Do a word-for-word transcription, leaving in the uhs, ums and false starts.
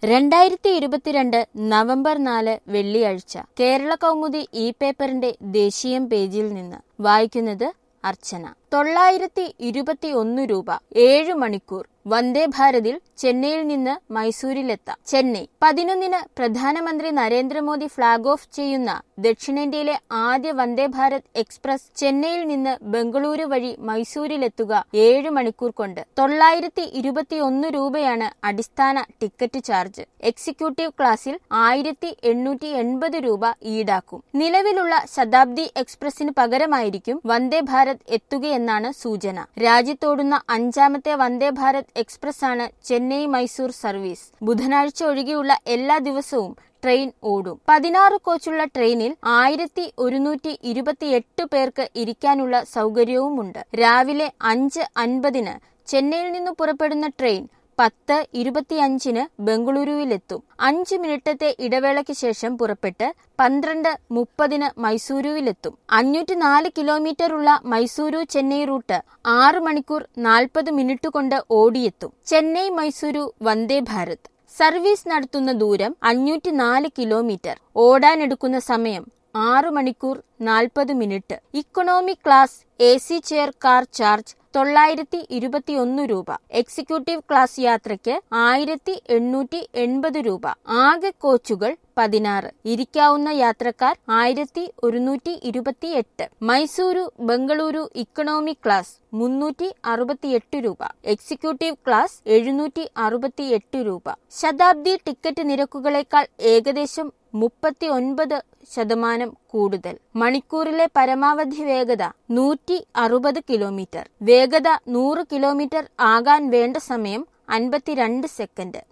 രണ്ടായിരത്തി ഇരുപത്തിരണ്ട് നവംബർ നാല് വെള്ളിയാഴ്ച കേരള കൗമുദി ഇ പേപ്പറിന്റെ ദേശീയം പേജിൽ നിന്ന് വായിക്കുന്നത് അർച്ചന. തൊള്ളായിരത്തി ഇരുപത്തി ഒന്ന് രൂപ ഏഴു മണിക്കൂർ വന്ദേ ഭാരതിൽ ചെന്നൈയിൽ നിന്ന് മൈസൂരിലെത്താം. ചെന്നൈ പതിനൊന്നിന് പ്രധാനമന്ത്രി നരേന്ദ്രമോദി ഫ്ളാഗ് ഓഫ് ചെയ്യുന്ന ദക്ഷിണേന്ത്യയിലെ ആദ്യ വന്ദേ ഭാരത് എക്സ്പ്രസ് ചെന്നൈയിൽ നിന്ന് ബംഗളൂരു വഴി മൈസൂരിലെത്തുക ഏഴു മണിക്കൂർ കൊണ്ട്. തൊള്ളായിരത്തി ഇരുപത്തി ഒന്ന് രൂപയാണ് അടിസ്ഥാന ടിക്കറ്റ് ചാർജ്. എക്സിക്യൂട്ടീവ് ക്ലാസിൽ ആയിരത്തി എണ്ണൂറ്റി എൺപത് രൂപ ഈടാക്കും. നിലവിലുള്ള ശതാബ്ദി എക്സ്പ്രസിന് പകരമായിരിക്കും വന്ദേ ഭാരത് എത്തുകയെന്നാണ് സൂചന. രാജ്യത്തോടുന്ന അഞ്ചാമത്തെ വന്ദേ ഭാരത് എക്സ്പ്രസ് ആണ് ചെന്നൈ മൈസൂർ സർവീസ്. ബുധനാഴ്ച ഒഴികെയുള്ള എല്ലാ ദിവസവും ട്രെയിൻ ഓടും. പതിനാറ് കോച്ചുള്ള ട്രെയിനിൽ ആയിരത്തി ഒരുന്നൂറ്റി ഇരുപത്തി എട്ട് പേർക്ക് ഇരിക്കാനുള്ള സൗകര്യവുമുണ്ട്. രാവിലെ അഞ്ച് അൻപതിന് ചെന്നൈയിൽ നിന്ന് പുറപ്പെടുന്ന ട്രെയിൻ പത്ത് ഇരുപത്തിയഞ്ചിന് ബംഗളൂരുവിലെത്തും. അഞ്ച് മിനിറ്റത്തെ ഇടവേളയ്ക്ക് ശേഷം പുറപ്പെട്ട് പന്ത്രണ്ട് മുപ്പതിന് മൈസൂരുവിലെത്തും. അഞ്ഞൂറ്റി നാല് കിലോമീറ്ററുള്ള മൈസൂരു ചെന്നൈ റൂട്ട് ആറ് മണിക്കൂർ നാൽപ്പത് മിനിറ്റ് കൊണ്ട് ഓടിയെത്തും. ചെന്നൈ മൈസൂരു വന്ദേ ഭാരത് സർവീസ് നടത്തുന്ന ദൂരം അഞ്ഞൂറ്റി നാല് കിലോമീറ്റർ. ഓടാനെടുക്കുന്ന സമയം ആറ് മണിക്കൂർ നാൽപ്പത് minute. Economy class A C chair car charge തൊള്ളായിരത്തി ഇരുപത്തി ഒന്ന് രൂപ. എക്സിക്യൂട്ടീവ് ക്ലാസ് യാത്രയ്ക്ക് ആയിരത്തി എണ്ണൂറ്റി എൺപത് രൂപ. ആകെ കോച്ചുകൾ പതിനാറ്. ഇരിക്കാവുന്ന യാത്രക്കാർ ആയിരത്തി ഒരുന്നൂറ്റി ഇരുപത്തി എട്ട്. മൈസൂരു ബംഗളൂരു ഇക്കണോമി ക്ലാസ് മുന്നൂറ്റി അറുപത്തിയെട്ട് രൂപ. എക്സിക്യൂട്ടീവ് ക്ലാസ് എഴുന്നൂറ്റി അറുപത്തി എട്ട് രൂപ. ശതാബ്ദി ടിക്കറ്റ് നിരക്കുകളേക്കാൾ ഏകദേശം മുപ്പത്തി ഒൻപത് ശതമാനം കൂടുതൽ. മണിക്കൂറിലെ പരമാവധി വേഗത നൂറ്റി അറുപത് കിലോമീറ്റർ. വേഗത നൂറ് കിലോമീറ്റർ ആകാൻ വേണ്ട സമയം അൻപത്തിരണ്ട് സെക്കൻഡ്.